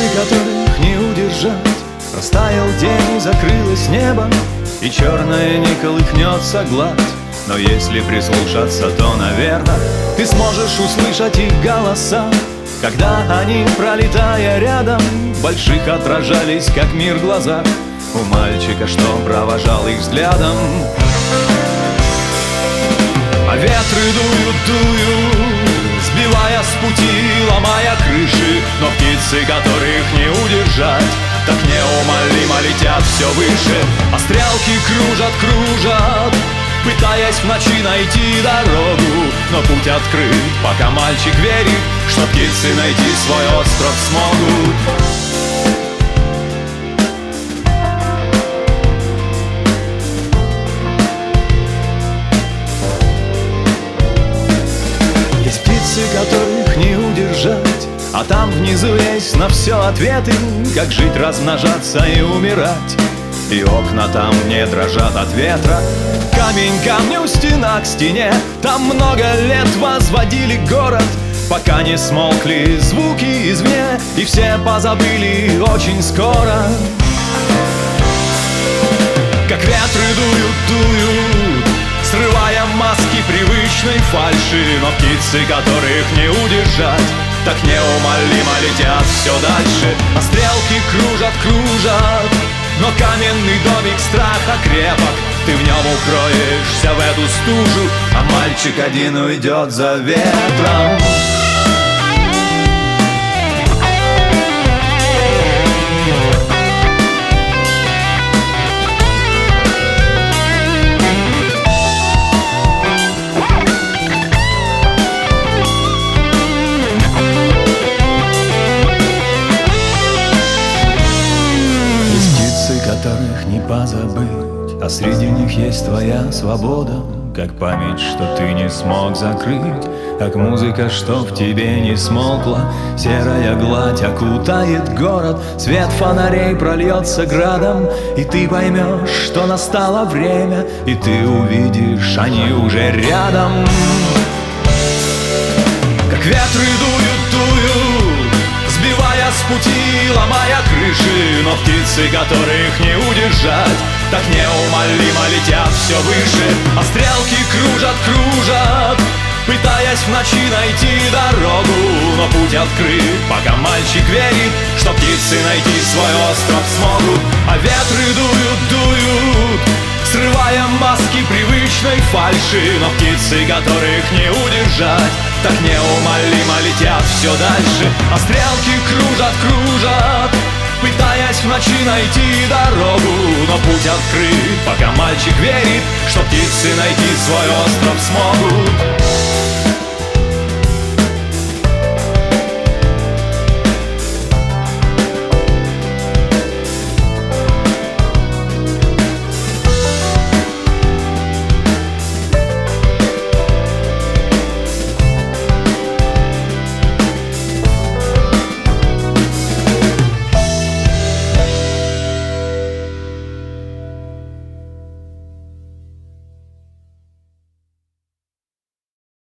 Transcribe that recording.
птицы, которых не удержать. Растаял день и закрылось небо, и черное не колыхнется гладь. Но если прислушаться, то, наверное, ты сможешь услышать их голоса, когда они, пролетая рядом, больших отражались, как мир в глазах у мальчика, что провожал их взглядом. А ветры дуют, дуют, сбивая с пути, ломая крыши. Но птицы, которых не удержать, так неумолимо летят все выше. А стрелки кружат, кружат, пытаясь в ночи найти дорогу. Но путь открыт, пока мальчик верит, что птицы найти свой остров смогут. Есть птицы, которых не удержать, а там внизу есть на все ответы, как жить, размножаться и умирать. И окна там не дрожат от ветра, камень камню, стена к стене. Там много лет возводили город, пока не смолкли звуки извне, и все позабыли очень скоро. Как ветры дуют, дуют, срывая маски привычной фальши. Но птицы, которых не удержать, так неумолимо летят все дальше. А стрелки кружат, кружат, но каменный домик страха крепок. Ты в нем укроешься в эту стужу, а мальчик один уйдет за ветром. Которых не позабыть, а среди них есть твоя свобода, как память, что ты не смог закрыть, как музыка, что в тебе не смолкла. Серая гладь окутает город, свет фонарей прольется градом, и ты поймешь, что настало время, и ты увидишь, они уже рядом. Как ветры дуют, дуют, сбивая с пути, ломая крыши. Но птицы, которых не удержать, так неумолимо летят все выше. А стрелки кружат, кружат, пытаясь в ночи найти дорогу. Но путь открыт, пока мальчик верит, что птицы найти свой остров смогут. А ветры дуют, дуют, срывая маски привычной фальши. Но птицы, которых не удержать, так неумолимо летят все дальше. А стрелки кружат, кружат, пытаясь в ночи найти дорогу. Но путь открыт, пока мальчик верит, что птицы найти свой остров смогут.